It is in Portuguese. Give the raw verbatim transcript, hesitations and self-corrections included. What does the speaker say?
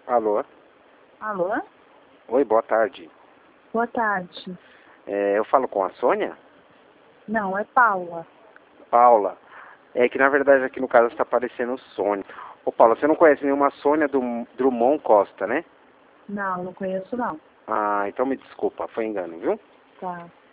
Alô? Alô? Oi, boa tarde. Boa tarde. É, eu falo com a Sônia? Não, é Paula. Paula. É que na verdade aqui no caso está aparecendo Sônia. Ô Paula, você não conhece nenhuma Sônia do Drummond Costa, né? Não, não conheço não. Ah, então me desculpa, foi engano, viu? Tá.